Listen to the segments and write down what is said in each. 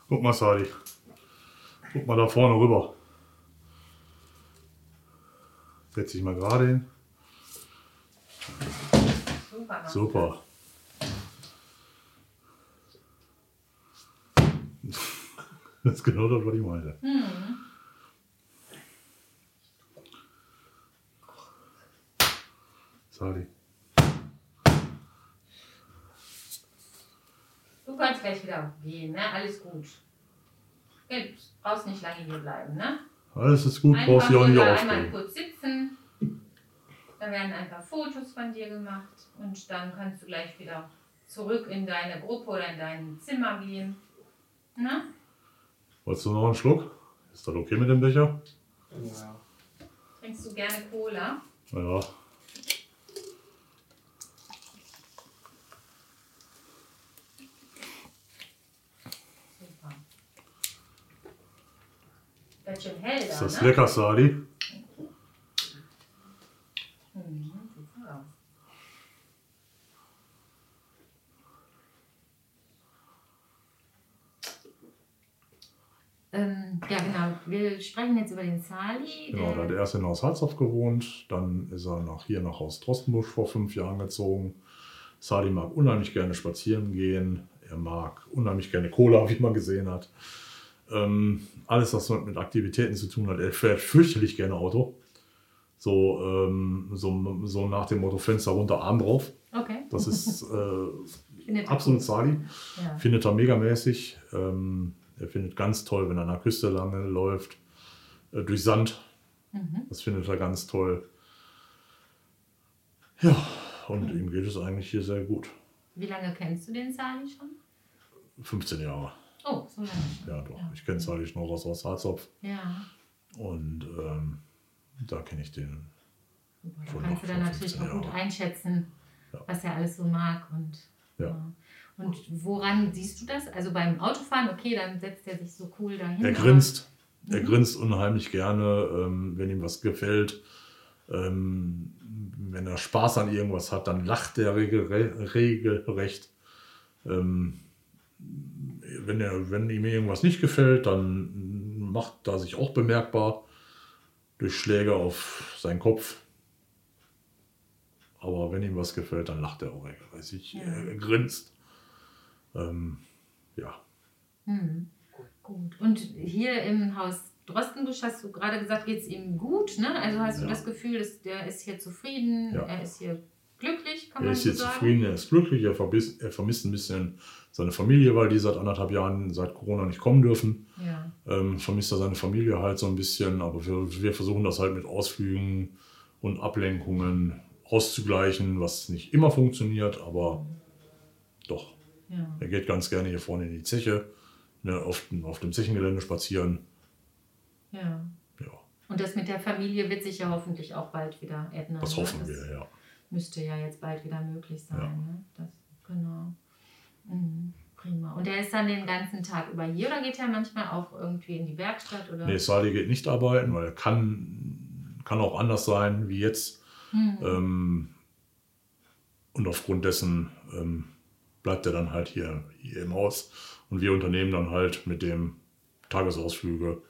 Guck mal, Sadi. Guck mal da vorne rüber. Setz dich mal gerade hin. Super. Das ist genau das, was ich meinte. Sadi. Du kannst gleich wieder gehen, ne? Alles gut. Du brauchst nicht lange hier bleiben, ne? Alles ist gut, brauchst dich auch nicht einmal aufregen. kurz sitzen. Da werden ein paar Fotos von dir gemacht und dann kannst du gleich wieder zurück in deine Gruppe oder in dein Zimmer gehen. Ne? Wolltest du noch einen Schluck? Ist das okay mit dem Becher? Ja. Trinkst du gerne Cola? Ja. Super. Wird schön hell da, Ist das ne? lecker, Sadi? Sieht so aus. Ja, genau. Wir sprechen jetzt über den Sali. Genau, der hat erst in Haus Harzhof gewohnt, dann ist er nach Haus Drostenbusch vor 5 Jahren gezogen. Sadi mag unheimlich gerne spazieren gehen, er mag unheimlich gerne Cola, wie man gesehen hat. Alles, was mit Aktivitäten zu tun hat, er fährt fürchterlich gerne Auto. So nach dem Motto Fenster runter, Arm drauf. Okay. Das ist Findet er absolut gut. Sadi. Ja. Findet er megamäßig. Er findet ganz toll, wenn er an der Küste lange läuft, durch Sand. Das findet er ganz toll. Ja, und ihm geht es eigentlich hier sehr gut. Wie lange kennst du den Sali schon? 15 Jahre. Oh, so lange schon. Ja, doch. Ich kenne Sadi noch aus Harzhof. Ja. Und da kenne ich den. Super. Da Schon kannst du noch dann vor natürlich 15 auch gut Jahren. einschätzen, Ja. was er alles so mag. Und, Ja. Und woran siehst du das? Also beim Autofahren, okay, dann setzt er sich so cool dahin. Er grinst. Er grinst unheimlich gerne, wenn ihm was gefällt. Wenn er Spaß an irgendwas hat, dann lacht er regelrecht. Wenn ihm irgendwas nicht gefällt, dann macht er sich auch bemerkbar durch Schläge auf seinen Kopf. Aber wenn ihm was gefällt, dann lacht er auch regelmäßig. Ja. Er grinst. Ja. Gut. Und hier im Haus Drostenbusch hast du gerade gesagt, geht es ihm gut, ne? Also hast du Ja. das Gefühl, dass der ist hier zufrieden, Ja. er ist hier glücklich, kann Er man ist so jetzt sagen? zufrieden, er ist glücklich, er vermisst ein bisschen seine Familie, weil die seit 1,5 Jahren, seit Corona nicht kommen dürfen. Ja. Vermisst er seine Familie halt so ein bisschen, aber wir versuchen das halt mit Ausflügen und Ablenkungen auszugleichen, was nicht immer funktioniert, aber doch. Ja. Er geht ganz gerne hier vorne in die Zeche, ne, auf dem Zechengelände spazieren. Ja. Ja, Und das mit der Familie wird sich ja hoffentlich auch bald wieder ändern. das ne? hoffen wir, ja. Müsste ja jetzt bald wieder möglich sein. Ja. Ne? Genau. Prima. Und er ist dann den ganzen Tag über hier oder geht er manchmal auch irgendwie in die Werkstatt? Oder? Nee, Sadi geht nicht arbeiten, weil er kann auch anders sein wie jetzt. Und aufgrund dessen bleibt er dann halt hier im Haus. Und wir unternehmen dann halt mit dem Tagesausflüge,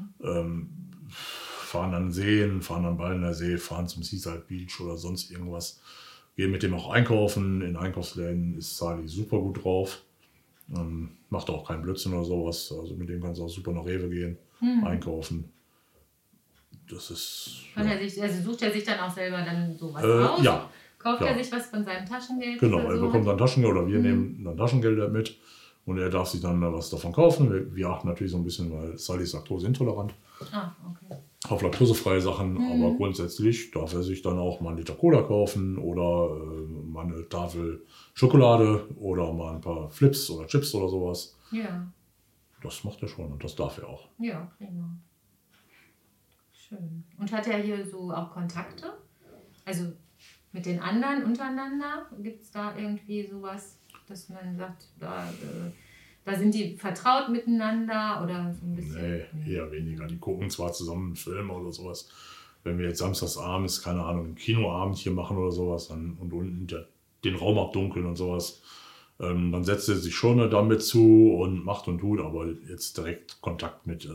fahren an Seen, fahren an Baldener See, fahren zum Seaside Beach oder sonst irgendwas. Gehen mit dem auch einkaufen. In Einkaufsläden ist Sadi super gut drauf. Macht auch keinen Blödsinn oder sowas. Also mit dem kannst du auch super nach Rewe gehen, einkaufen. Das ist... Sucht er sich dann auch selber dann sowas aus? Ja. Kauft Ja. er sich was von seinem Taschengeld? Genau, oder er so? bekommt dann Taschengeld oder wir nehmen dann Taschengeld mit und er darf sich dann was davon kaufen. Wir achten natürlich so ein bisschen, weil Sally ist laktoseintolerant, Ah, okay. auf laktosefreie Sachen, aber grundsätzlich darf er sich dann auch mal einen Liter Cola kaufen oder mal eine Tafel Schokolade oder mal ein paar Flips oder Chips oder sowas. Ja, Das macht er schon und das darf er auch. ja, prima. Schön. Und hat er hier so auch Kontakte? Also mit den anderen untereinander? Gibt es da irgendwie sowas, dass man sagt, da sind die vertraut miteinander oder so ein bisschen? Nee, eher weniger. Die gucken zwar zusammen einen Film oder sowas. Wenn wir jetzt samstagsabends, keine Ahnung, einen Kinoabend hier machen oder sowas und unten den Raum abdunkeln und sowas, Dann setzt er sich schon damit zu und macht und tut, aber jetzt direkt Kontakt mit,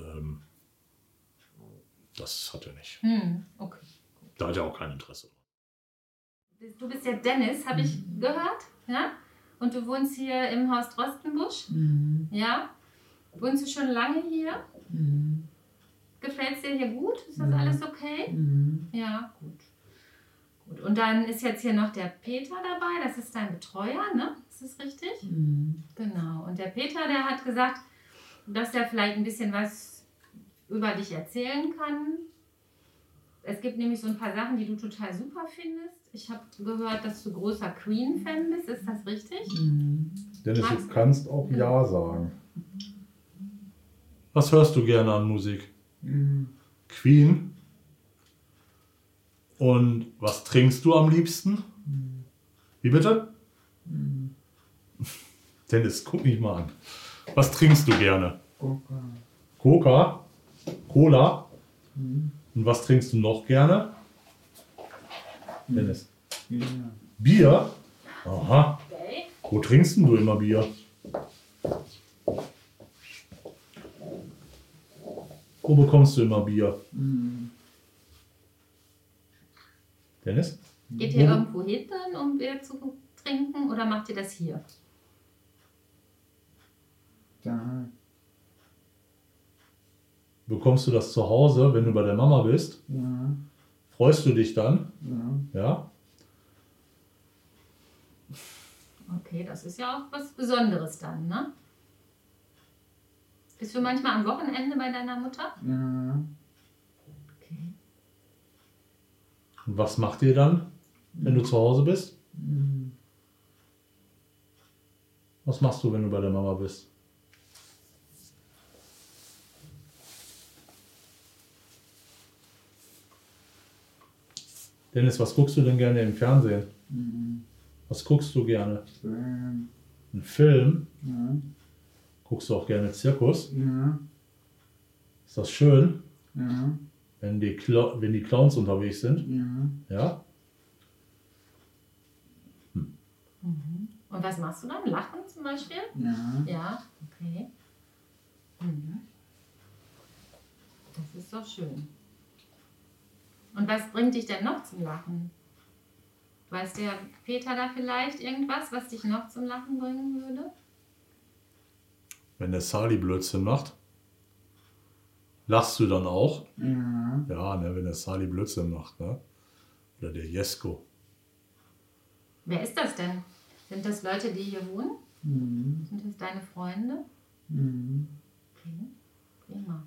das hat er nicht. Okay. Da hat er auch kein Interesse. Du bist ja Dennis, habe ich gehört, ja? Und du wohnst hier im Haus Drostenbusch, ja? Wohnst du schon lange hier? Gefällt es dir hier gut? Ist das alles okay? Ja, gut. Und dann ist jetzt hier noch der Peter dabei, das ist dein Betreuer, ne? Ist das richtig? Genau. Und der Peter, der hat gesagt, dass er vielleicht ein bisschen was über dich erzählen kann. Es gibt nämlich so ein paar Sachen, die du total super findest. Ich habe gehört, dass du großer Queen-Fan bist. Ist das richtig? Dennis, du kannst auch Ja sagen. Was hörst du gerne an Musik? Queen. Und was trinkst du am liebsten? Wie bitte? Dennis, guck mich mal an. Was trinkst du gerne? Coca? Cola? Und was trinkst du noch gerne? Dennis. Bier? Aha. Okay. Wo trinkst denn du immer Bier? Wo bekommst du immer Bier? Dennis? Geht ihr irgendwo hin, um Bier zu trinken, oder macht ihr das hier? Da. Bekommst du das zu Hause, wenn du bei der Mama bist? Ja. Freust du dich dann? Ja. Ja? Okay, das ist ja auch was Besonderes dann, ne? Bist du manchmal am Wochenende bei deiner Mutter? Ja. Okay. Und was macht ihr dann, wenn du zu Hause bist? Was machst du, wenn du bei der Mama bist? Dennis, was guckst du denn gerne im Fernsehen? Was guckst du gerne? Film. Ein Film? Ja. Guckst du auch gerne Zirkus? Ja. Ist das schön, Ja. wenn die Clowns unterwegs sind? Ja. Ja? Und was machst du dann? Lachen zum Beispiel? Ja. Ja, okay. Das ist doch schön. Und was bringt dich denn noch zum Lachen? Weiß der Peter da vielleicht irgendwas, was dich noch zum Lachen bringen würde? Wenn der Sali Blödsinn macht, lachst du dann auch? Ja. Ja, ne, wenn der Sali Blödsinn macht, ne? Oder der Jesko. Wer ist das denn? Sind das Leute, die hier wohnen? Sind das deine Freunde? Okay, prima.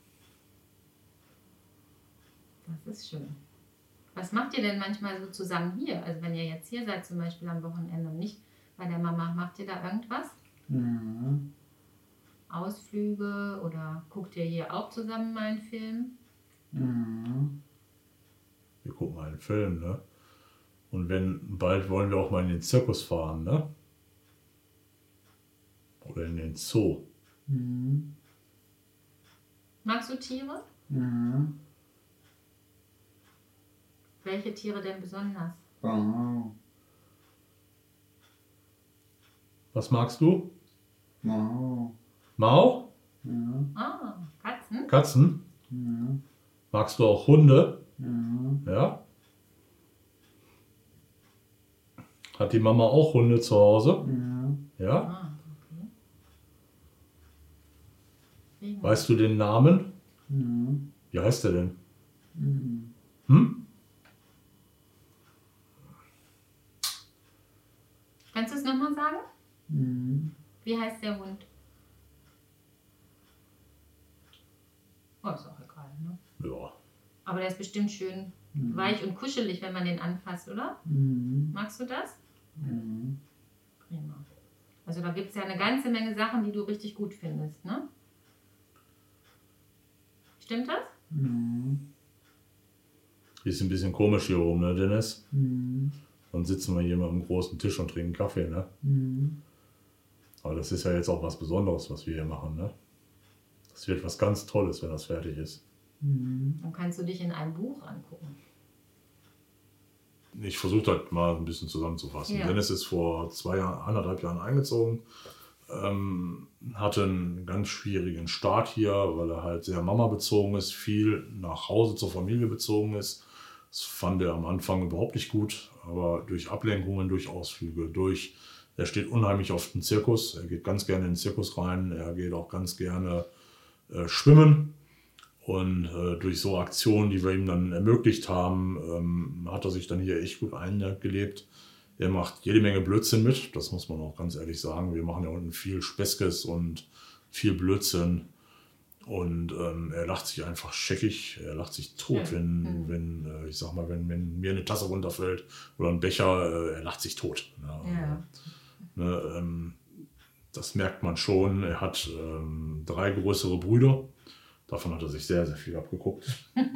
Das ist schön. Was macht ihr denn manchmal so zusammen hier? Also wenn ihr jetzt hier seid, zum Beispiel am Wochenende und nicht bei der Mama, macht ihr da irgendwas? Ja. Ausflüge oder guckt ihr hier auch zusammen mal einen Film? Ja. Wir gucken mal einen Film, ne? Und bald wollen wir auch mal in den Zirkus fahren, ne? Oder in den Zoo. Magst du Tiere? Ja. Welche Tiere denn besonders? Wow. Was magst du? Wow. Mau? Ja. Ah, Katzen? Katzen? Ja. Magst du auch Hunde? Ja. Ja? Hat die Mama auch Hunde zu Hause? Ja. Ja? Ah, okay. Prima. Weißt du den Namen? Ja. Wie heißt der denn? Mhm. Hm? Kannst du es nochmal sagen? Mhm. Wie heißt der Hund? Oh, ist auch egal, ne? Ja. Aber der ist bestimmt schön weich und kuschelig, wenn man den anfasst, oder? Mhm. Magst du das? Ja. Prima. Also da gibt es ja eine ganze Menge Sachen, die du richtig gut findest, ne? Stimmt das? Mhm. Ist ein bisschen komisch hier oben, ne, Dennis? Mhm. Dann sitzen wir hier mal am großen Tisch und trinken Kaffee, ne? Mhm. Aber das ist ja jetzt auch was Besonderes, was wir hier machen, ne? Das wird was ganz Tolles, wenn das fertig ist. Mhm. Dann kannst du dich in einem Buch angucken. Ich versuche halt mal ein bisschen zusammenzufassen. Ja. Dennis ist vor 1,5 Jahren eingezogen, hatte einen ganz schwierigen Start hier, weil er halt sehr Mama-bezogen ist, viel nach Hause zur Familie bezogen ist. Das fand er am Anfang überhaupt nicht gut, aber durch Ablenkungen, durch Ausflüge, er steht unheimlich auf den Zirkus, er geht ganz gerne in den Zirkus rein, er geht auch ganz gerne schwimmen. Und durch so Aktionen, die wir ihm dann ermöglicht haben, hat er sich dann hier echt gut eingelebt. Er macht jede Menge Blödsinn mit, das muss man auch ganz ehrlich sagen. Wir machen ja unten viel Speskes und viel Blödsinn. Und er lacht sich einfach scheckig, er lacht sich tot, wenn mir eine Tasse runterfällt oder ein Becher, er lacht sich tot. Ja. Das merkt man schon. Er hat 3 größere Brüder. Davon hat er sich sehr, sehr viel abgeguckt.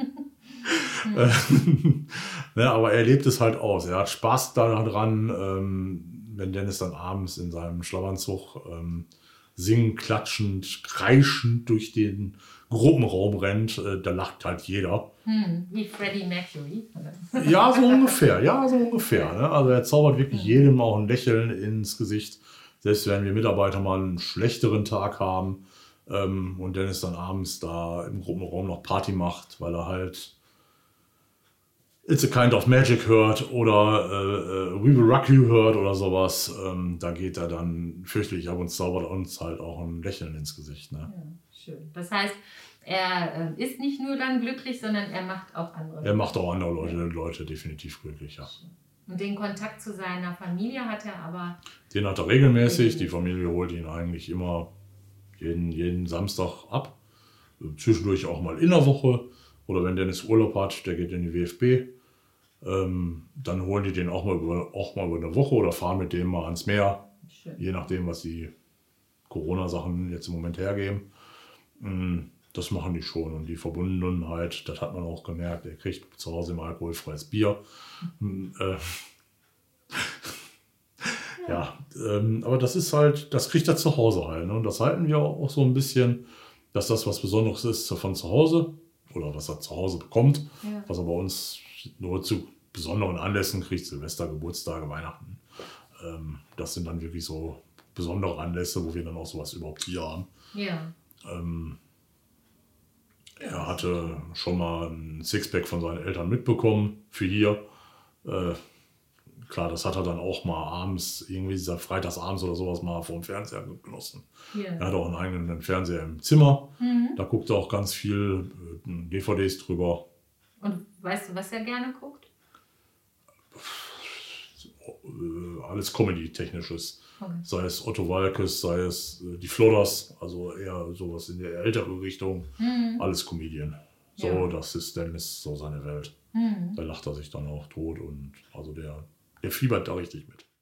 Aber er lebt es halt aus. Er hat Spaß daran, wenn Dennis dann abends in seinem Schlafanzug singend, klatschend, kreischend durch den Gruppenraum rennt. Da lacht halt jeder. Wie Freddie Mercury. Ja, so ungefähr. Ne? Also er zaubert wirklich jedem auch ein Lächeln ins Gesicht. Selbst wenn wir Mitarbeiter mal einen schlechteren Tag haben und Dennis dann abends da im Gruppenraum noch Party macht, weil er halt It's a Kind of Magic hört oder We Will Rock You hört oder sowas, da geht er dann fürchterlich ab und zaubert uns halt auch ein Lächeln ins Gesicht. Ne? Ja, schön. Das heißt, er ist nicht nur dann glücklich, sondern er macht auch andere. Er macht auch andere Leute definitiv glücklich, ja. Und den Kontakt zu seiner Familie hat er aber... Den hat er regelmäßig. Die Familie holt ihn eigentlich immer jeden Samstag ab. Zwischendurch auch mal in der Woche. Oder wenn Dennis Urlaub hat, der geht in die WFB. Dann holen die den auch mal über eine Woche oder fahren mit dem mal ans Meer. Schön. Je nachdem, was die Corona-Sachen jetzt im Moment hergeben. Das machen die schon. Und die Verbundenheit, das hat man auch gemerkt. Er kriegt zu Hause immer alkoholfreies Bier. Aber das ist halt, das kriegt er zu Hause halt. Ne? Und das halten wir auch so ein bisschen, dass das was Besonderes ist von zu Hause oder was er zu Hause bekommt, was er bei uns nur zu besonderen Anlässen kriegt, Silvester, Geburtstage, Weihnachten. Das sind dann wirklich so besondere Anlässe, wo wir dann auch sowas überhaupt hier haben. Ja. Er hatte schon mal ein Sixpack von seinen Eltern mitbekommen für hier. Klar, das hat er dann auch mal abends, irgendwie freitagsabends oder sowas mal vor dem Fernseher genossen. Yeah. Er hat auch einen eigenen Fernseher im Zimmer. Da guckt er auch ganz viel DVDs drüber. Und weißt du, was er gerne guckt? Alles Comedy-Technisches. Okay. Sei es Otto Walkes, sei es die Flodders, also eher sowas in der ältere Richtung. Alles Comedian. So, Ja. das ist Dennis so seine Welt. Da lacht er sich dann auch tot und also der fiebert da richtig mit.